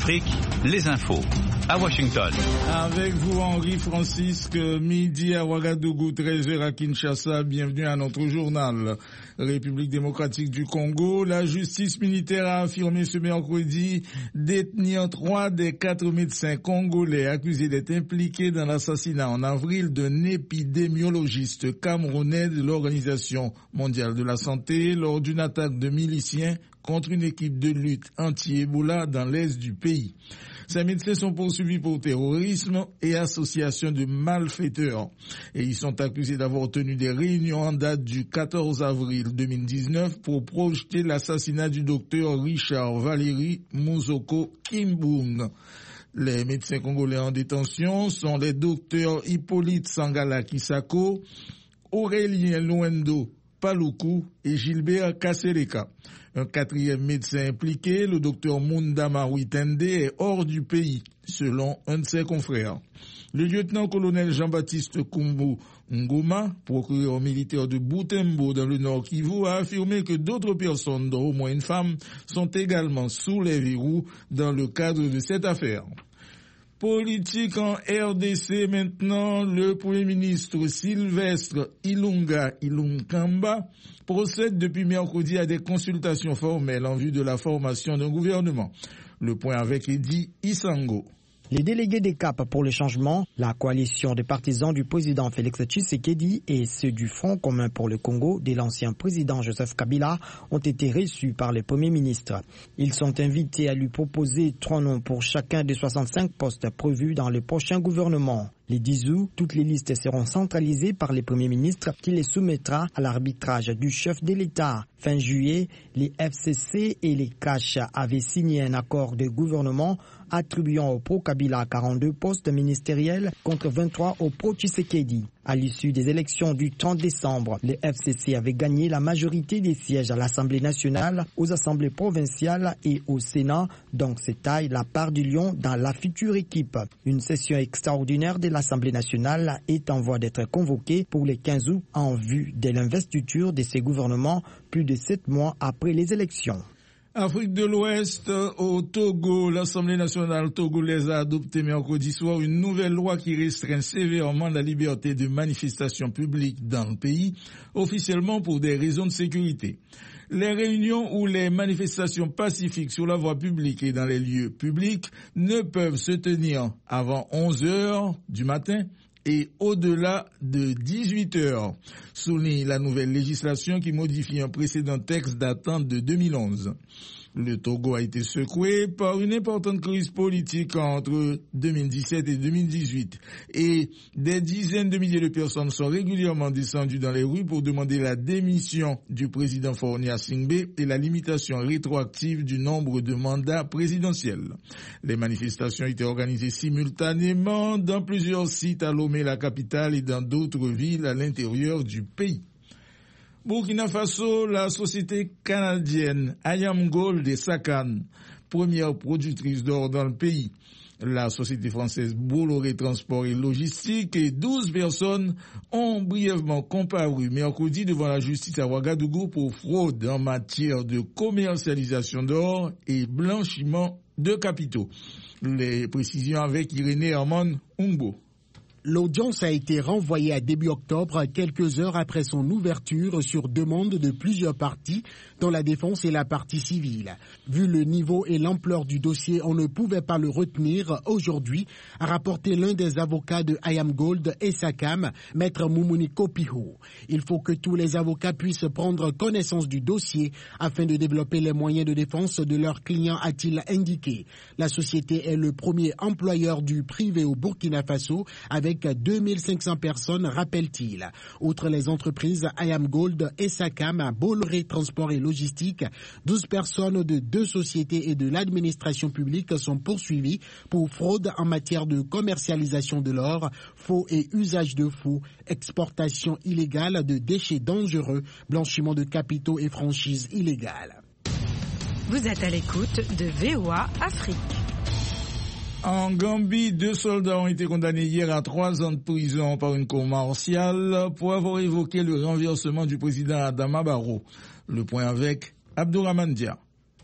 Afrique, les infos. À Washington. Avec vous, Henri Francisque, midi à Ouagadougou, 13h à Kinshasa. Bienvenue à notre journal. République démocratique du Congo, la justice militaire a affirmé ce mercredi détenir 3 des 4 médecins congolais accusés d'être impliqués dans l'assassinat en avril d'un épidémiologiste camerounais de l'Organisation mondiale de la santé lors d'une attaque de miliciens contre une équipe de lutte anti-Ebola dans l'est du pays. Ces médecins sont poursuivis pour terrorisme et association de malfaiteurs. Et ils sont accusés d'avoir tenu des réunions en date du 14 avril 2019 pour projeter l'assassinat du docteur Richard Valéry Mouzoko Kimbung. Les médecins congolais en détention sont les docteurs Hippolyte Sangala Kisako, Aurélien Luendo Paloukou et Gilbert Kassereka. Un 4e médecin impliqué, le docteur Mundama Witende, est hors du pays, selon un de ses confrères. Le lieutenant-colonel Jean-Baptiste Kumbu Ngoma, procureur militaire de Butembo dans le Nord Kivu, a affirmé que d'autres personnes, dont au moins une femme, sont également sous les verrous dans le cadre de cette affaire. Politique en RDC maintenant, le Premier ministre Sylvestre Ilunga Ilunkamba procède depuis mercredi à des consultations formelles en vue de la formation d'un gouvernement. Le point avec Eddy Isango. Les délégués des CAP pour le changement, la coalition des partisans du président Félix Tshisekedi et ceux du Front commun pour le Congo de l'ancien président Joseph Kabila ont été reçus par le Premier ministre. Ils sont invités à lui proposer 3 noms pour chacun des 65 postes prévus dans le prochain gouvernement. Les 10 août, toutes les listes seront centralisées par le Premier ministre qui les soumettra à l'arbitrage du chef de l'État. Fin juillet, les FCC et les CACH avaient signé un accord de gouvernement attribuant au pro-Kabila 42 postes ministériels contre 23 au pro-Tshisekedi. À l'issue des élections du 30 décembre, les FCC avaient gagné la majorité des sièges à l'Assemblée nationale, aux assemblées provinciales et au Sénat, donc c'est taille la part du lion dans la future équipe. Une session extraordinaire de l'Assemblée nationale est en voie d'être convoquée pour le 15 août en vue de l'investiture de ces gouvernements plus de 7 mois après les élections. Afrique de l'Ouest, au Togo, l'Assemblée nationale togolaise a adopté mercredi soir une nouvelle loi qui restreint sévèrement la liberté de manifestation publique dans le pays, officiellement pour des raisons de sécurité. Les réunions ou les manifestations pacifiques sur la voie publique et dans les lieux publics ne peuvent se tenir avant 11 heures du matin et au-delà de 18 heures, souligne la nouvelle législation qui modifie un précédent texte datant de 2011. Le Togo a été secoué par une importante crise politique entre 2017 et 2018 et des dizaines de milliers de personnes sont régulièrement descendues dans les rues pour demander la démission du président Faure Gnassingbé et la limitation rétroactive du nombre de mandats présidentiels. Les manifestations étaient organisées simultanément dans plusieurs sites à Lomé, la capitale, et dans d'autres villes à l'intérieur du pays. Burkina Faso, la société canadienne Ayam Gold et Sakan, première productrice d'or dans le pays. La société française Bolloré Transport et Logistique et 12 personnes ont brièvement comparu mercredi devant la justice à Ouagadougou pour fraude en matière de commercialisation d'or et blanchiment de capitaux. Les précisions avec Irénée Herman Umbo. L'audience a été renvoyée à début octobre, quelques heures après son ouverture sur demande de plusieurs parties, dont la défense et la partie civile. Vu le niveau et l'ampleur du dossier, on ne pouvait pas le retenir aujourd'hui, a rapporté l'un des avocats de Ayam Gold et Sakam, maître Moumouni Kopiho. Il faut que tous les avocats puissent prendre connaissance du dossier afin de développer les moyens de défense de leurs clients, a-t-il indiqué. La société est le premier employeur du privé au Burkina Faso avec 2500 personnes, rappelle-t-il. Outre les entreprises Ayam Gold et Sakam, Bolloré Transport et Logistique, 12 personnes de 2 sociétés et de l'administration publique sont poursuivies pour fraude en matière de commercialisation de l'or, faux et usage de faux, exportation illégale de déchets dangereux, blanchiment de capitaux et franchise illégale. Vous êtes à l'écoute de VOA Afrique. En Gambie, 2 soldats ont été condamnés hier à 3 ans de prison par une cour martiale pour avoir évoqué le renversement du président Adama Barrow. Le point avec Abdourahmane Dia.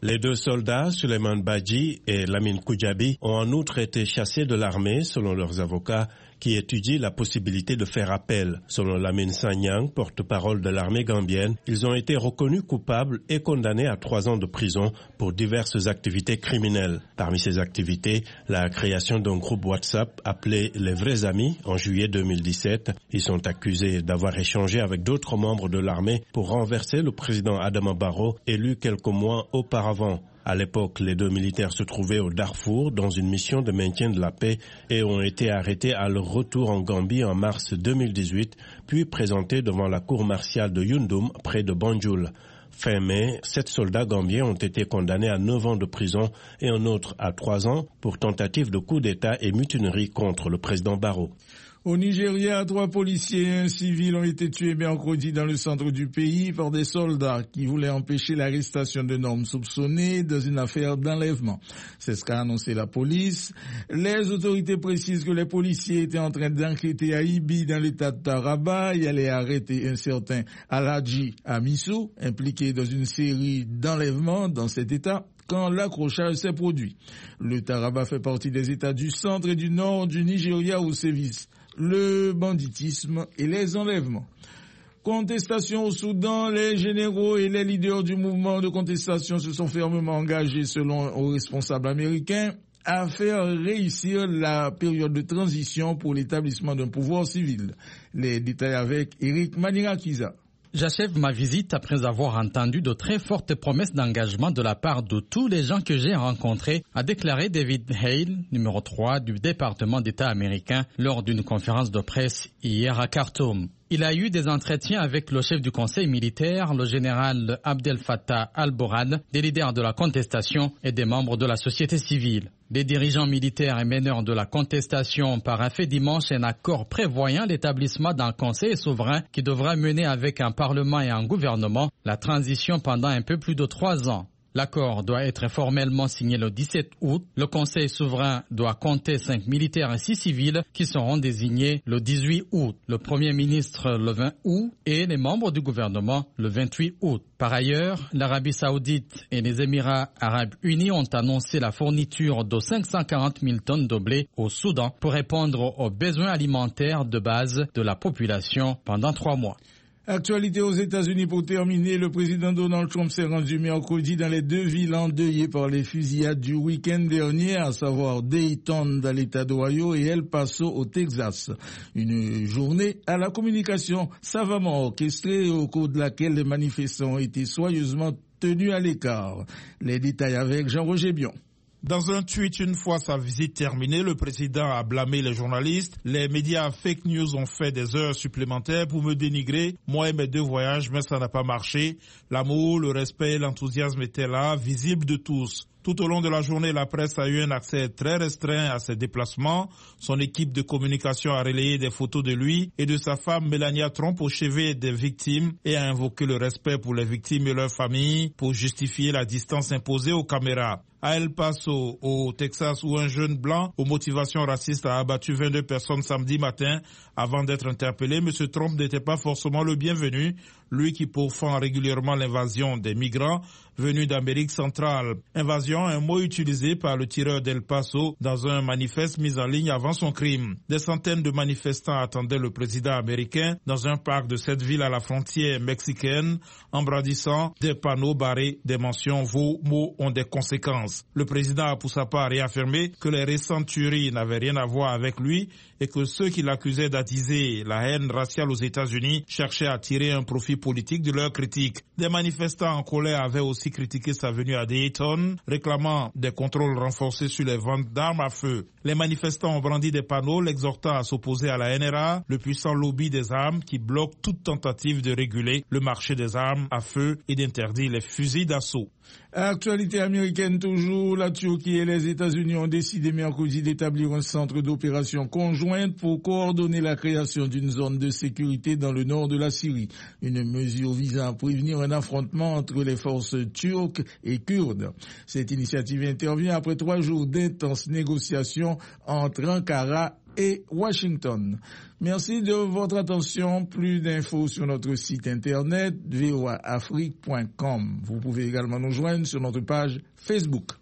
Les 2 soldats, Suleiman Badji et Lamine Koujabi, ont en outre été chassés de l'armée, selon leurs avocats, qui étudient la possibilité de faire appel. Selon Lamine Sanyang, porte-parole de l'armée gambienne, ils ont été reconnus coupables et condamnés à 3 ans de prison pour diverses activités criminelles. Parmi ces activités, la création d'un groupe WhatsApp appelé Les Vrais Amis en juillet 2017. Ils sont accusés d'avoir échangé avec d'autres membres de l'armée pour renverser le président Adama Barrow, élu quelques mois auparavant. À l'époque, les 2 militaires se trouvaient au Darfour dans une mission de maintien de la paix et ont été arrêtés à leur retour en Gambie en mars 2018, puis présentés devant la cour martiale de Yundum, près de Banjul. Fin mai, 7 soldats gambiens ont été condamnés à 9 ans de prison et un autre à 3 ans pour tentative de coup d'État et mutinerie contre le président Barrow. Au Nigeria, 3 policiers et un civil ont été tués mercredi dans le centre du pays par des soldats qui voulaient empêcher l'arrestation d'un homme soupçonné dans une affaire d'enlèvement. C'est ce qu'a annoncé la police. Les autorités précisent que les policiers étaient en train d'enquêter à Ibi dans l'état de Taraba et allaient arrêter un certain Alhaji Amisu, impliqué dans une série d'enlèvements dans cet état, quand l'accrochage s'est produit. Le Taraba fait partie des États du centre et du nord du Nigeria où sévissent le banditisme et les enlèvements. Contestation au Soudan, les généraux et les leaders du mouvement de contestation se sont fermement engagés, selon les responsables américains, à faire réussir la période de transition pour l'établissement d'un pouvoir civil. Les détails avec Eric Manirakiza. J'achève ma visite après avoir entendu de très fortes promesses d'engagement de la part de tous les gens que j'ai rencontrés, a déclaré David Hale, numéro 3 du département d'État américain, lors d'une conférence de presse hier à Khartoum. Il a eu des entretiens avec le chef du conseil militaire, le général Abdel Fattah al-Burhan, des leaders de la contestation et des membres de la société civile. Les dirigeants militaires et meneurs de la contestation ont paraphé dimanche un accord prévoyant l'établissement d'un conseil souverain qui devra mener avec un parlement et un gouvernement la transition pendant un peu plus de 3 ans. L'accord doit être formellement signé le 17 août. Le Conseil souverain doit compter 5 militaires et 6 civils qui seront désignés le 18 août, le Premier ministre le 20 août et les membres du gouvernement le 28 août. Par ailleurs, l'Arabie saoudite et les Émirats arabes unis ont annoncé la fourniture de 540 000 tonnes de blé au Soudan pour répondre aux besoins alimentaires de base de la population pendant 3 mois. Actualité aux États-Unis pour terminer, le président Donald Trump s'est rendu mercredi dans les 2 villes endeuillées par les fusillades du week-end dernier, à savoir Dayton dans l'État d'Ohio et El Paso au Texas. Une journée à la communication savamment orchestrée au cours de laquelle les manifestants ont été soigneusement tenus à l'écart. Les détails avec Jean-Roger Bion. Dans un tweet, une fois sa visite terminée, le président a blâmé les journalistes. Les médias fake news ont fait des heures supplémentaires pour me dénigrer. Moi et mes 2 voyages, mais ça n'a pas marché. L'amour, le respect et l'enthousiasme étaient là, visibles de tous. Tout au long de la journée, la presse a eu un accès très restreint à ses déplacements. Son équipe de communication a relayé des photos de lui et de sa femme Melania Trump au chevet des victimes et a invoqué le respect pour les victimes et leurs familles pour justifier la distance imposée aux caméras. À El Paso, au Texas, où un jeune blanc aux motivations racistes a abattu 22 personnes samedi matin avant d'être interpellé, M. Trump n'était pas forcément le bienvenu, lui qui pourfend régulièrement l'invasion des migrants venus d'Amérique centrale. Invasion, un mot utilisé par le tireur d'El Paso dans un manifeste mis en ligne avant son crime. Des centaines de manifestants attendaient le président américain dans un parc de cette ville à la frontière mexicaine, en brandissant des panneaux barrés des mentions « Vos mots ont des conséquences ». Le président a pour sa part réaffirmé que les récentes tueries n'avaient rien à voir avec lui et que ceux qui l'accusaient d'attiser la haine raciale aux États-Unis cherchaient à tirer un profit politique de leurs critiques. Des manifestants en colère avaient aussi critiqué sa venue à Dayton, réclamant des contrôles renforcés sur les ventes d'armes à feu. Les manifestants ont brandi des panneaux l'exhortant à s'opposer à la NRA, le puissant lobby des armes qui bloque toute tentative de réguler le marché des armes à feu et d'interdire les fusils d'assaut. Actualité américaine toujours, la Turquie et les États-Unis ont décidé mercredi d'établir un centre d'opération conjointe pour coordonner la création d'une zone de sécurité dans le nord de la Syrie. Une mesure visant à prévenir un affrontement entre les forces turques et kurdes. Cette initiative intervient après 3 jours d'intenses négociations entre Ankara, et Washington. Merci de votre attention. Plus d'infos sur notre site internet voaafrique.com. Vous pouvez également nous joindre sur notre page Facebook.